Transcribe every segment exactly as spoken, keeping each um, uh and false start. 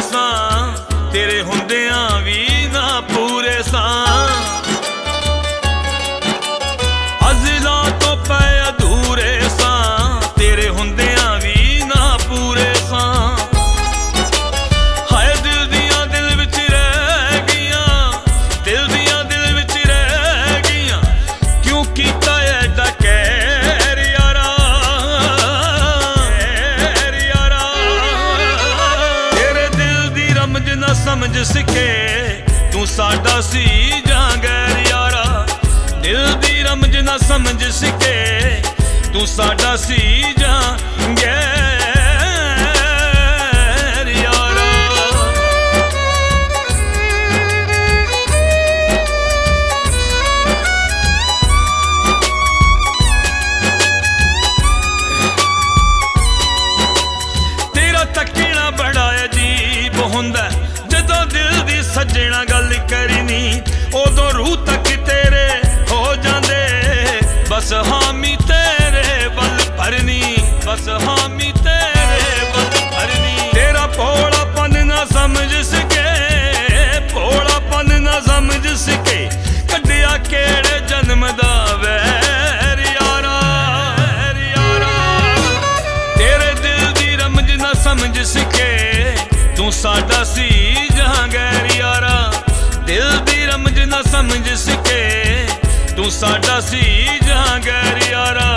ਸਾਂ, ਤੇਰੇ ਹੁੰਦਿਆਂ ਵੀ ਨਾ ਪੂਰੇ ਸਾਂ। ਅਜ਼ਲਾਂ ਤੋਂ ਪਏ ਅਧੂਰੇ ਸਾਂ, ਤੇਰੇ ਹੁੰਦਿਆਂ ਵੀ ਨਾ ਪੂਰੇ ਸਾਂ। ਹਾਏ ਦਿਲ ਦੀਆਂ ਦਿਲ ਵਿੱਚ ਰਹਿ ਗਈਆਂ, ਦਿਲ ਦੀਆਂ ਦਿਲ ਵਿੱਚ ਰਹਿ ਗਈਆਂ, ਕਿਉਂ ਕੀਤਾ ਐਡਾ ਕਹਿਰ ਯਾਰਾ, ਕਹਿਰ ਯਾਰਾ। ਤੇਰੇ ਦਿਲ ਦੀ ਰਮਜ ਨਾ ਸਮਝ ਸਕੇ, ਤੂੰ ਸਾਡਾ ਸੀ ਜਾਂ ਗੈਰ ਯਾਰਾ। ਦਿਲ ਦੀ ਰਮਜ ਨਾ ਸਮਝ ਸਕੇ, ਤੂੰ ਸਾਡਾ ਸੀ ਜਾਂ ਗੈਰ ਯਾਰਾ। ਤੇਰਾ ਤੱਕਣਾ ਬੜਾ ਅਜੀਬ ਹੁੰਦਾ, ਜਦੋਂ ਦਿਲ ਦੀ ਸੱਜਣਾ ਗੱਲ ਕਰਨੀ, ਉਦੋਂ ਰੂਹ ਤੱਕ ਤੇਰੇ ਹੋ ਜਾਂਦੇ, ਬਸ ਹਾਮੀ ਤੇਰੇ ਵੱਲ ਭਰਨੀ, ਬਸ ਹਾਮੀ ਤੇਰੇ ਵੱਲ ਭਰਨੀ। ਤੇਰਾ ਭੋਲਾਪਨ ਨਾ ਸਮਝ ਸਕੇ, ਭੋਲਾਪਨ ਨਾ ਸਮਝ ਸਕੇ, ਕੱਢਿਆ ਕਿਹੜੇ ਜਨਮ ਦਾ ਵੈਰ ਯਾਰਾ, ਵੈਰ ਯਾਰਾ। ਤੇਰੇ ਦਿਲ ਦੀ ਰਮਜ ਨਾ ਸਮਝ ਸਕੇ, ਤੂੰ ਸਾਡਾ ਸੀ ਜਾਂ ਗੈਰ ਯਾਰਾ। ਦਿਲ ਦੀ ਰਮਜ ਨਾ ਸਮਝ ਸਕੇ, ਤੂੰ ਸਾਡਾ ਸੀ ਜਾਂ ਗੈਰ ਯਾਰਾ।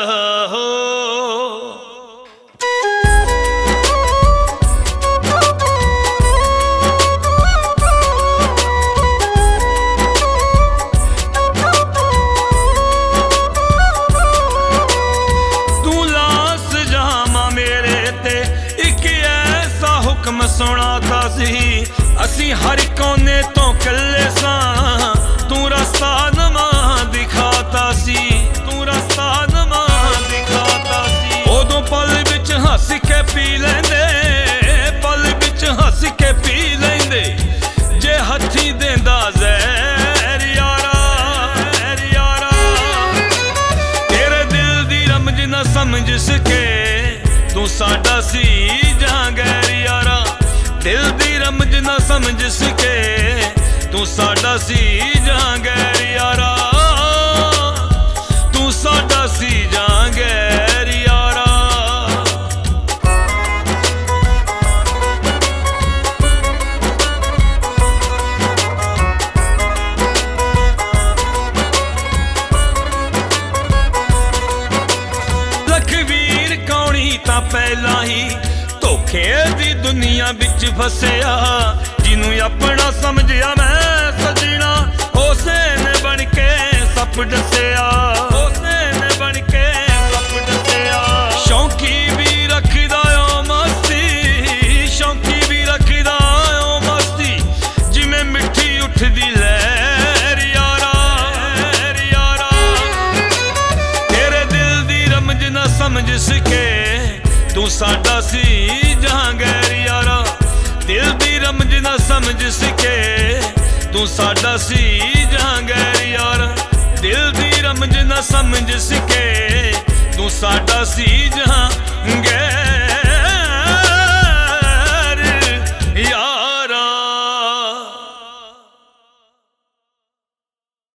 ਤੂੰ ਲਾਸ ਜਾਮਾ ਮੇਰੇ ਤੇ ਇੱਕ ਐਸਾ ਹੁਕਮ ਸੁਣਾਤਾ ਸੀ, ਅਸੀਂ ਹਰ ਕੋਨੇ ਤੋਂ ਕੱਲੇ ਸਾਂ, ਤੂੰ ਰਸਤਾ ਨਵਾਂ ਦਿਖਾਤਾ ਸੀ, ਤੂੰ ਰਸਤਾ ਨਵਾਂ ਦਿਖਾਤਾ ਸੀ। ਉਦੋਂ ਪਲ ਵਿੱਚ ਹੱਸ ਕੇ ਪੀ ਲੈਂਦੇ, ਪਲ ਵਿੱਚ ਹੱਸ ਕੇ ਪੀ ਲੈਂਦੇ, ਜੇ ਹੱਥੀਂ ਦੇਂਦਾ ਜ਼ਹਿਰ ਯਾਰਾ, ਜ਼ਹਿਰ ਯਾਰਾ। ਤੇਰੇ ਦਿਲ ਦੀ ਰਮਜ ਨਾ ਸਮਝ ਸਕੇ, ਤੂੰ ਸਾਡਾ ਸੀ ਜਾਂ ਗੈਰ ਯਾਰਾ। ਦਿਲ ਦੀ ਰਮਜ ਨਾ ਸਮਝ ਸਕੇ, ਤੂੰ ਸਾਡਾ ਸੀ ਜਾਂ ਗੈਰ ਯਾਰਾ, ਤੂੰ ਸਾਡਾ ਸੀ ਜਾਂ ਗੈਰ ਯਾਰਾ। ਲਖਵੀਰ ਕੌਣੀ ਤਾਂ ਪਹਿਲਾਂ ਹੀ ਧੋਖੇ ਦੀ ਦੁਨੀਆ ਵਿੱਚ ਫਸਿਆ, ਜਿਹਨੂੰ ਆਪਣਾ ਸਮਝਿਆ ਮੈਂ ਸਜਣਾ, ਉਸੇ ਨੇ ਬਣ ਕੇ ਸੱਪ ਡਸਿਆ, ਉਸੇ ਨੇ ਬਣ ਕੇ ਸੱਪ ਡਸਿਆ। ਸ਼ੌਂਕੀ ਵੀ ਰੱਖਦਾ ਓ ਮਸਤੀ, ਸ਼ੌਂਕੀ ਵੀ ਰੱਖਦਾ ਓ ਮਸਤੀ, ਜਿਵੇਂ ਮਿੱਠੀ ਉੱਠਦੀ ਲਹਿਰ ਯਾਰਾ, ਲਹਿਰ ਯਾਰਾ। ਤੇਰੇ ਦਿਲ ਦੀ ਰਮਜ ਨਾ ਸਮਝ ਸਕੇ, ਤੂੰ ਸਾਡਾ ਸੀ ਜਾਂ ਗੈਰ ਯਾਰਾ। ਦਿਲ ਦੀ ਰਮਜ ਨਾ ਸਮਝ ਸਕੇ, ਤੂੰ ਸਾਡਾ ਸੀ ਜਾਂ ਗੈਰ ਯਾਰਾ। ਦਿਲ ਦੀ ਰਮਜ ਨਾ ਸਮਝ ਸਕੇ, ਤੂੰ ਸਾਡਾ ਸੀ ਜਾਂ ਗੈਰ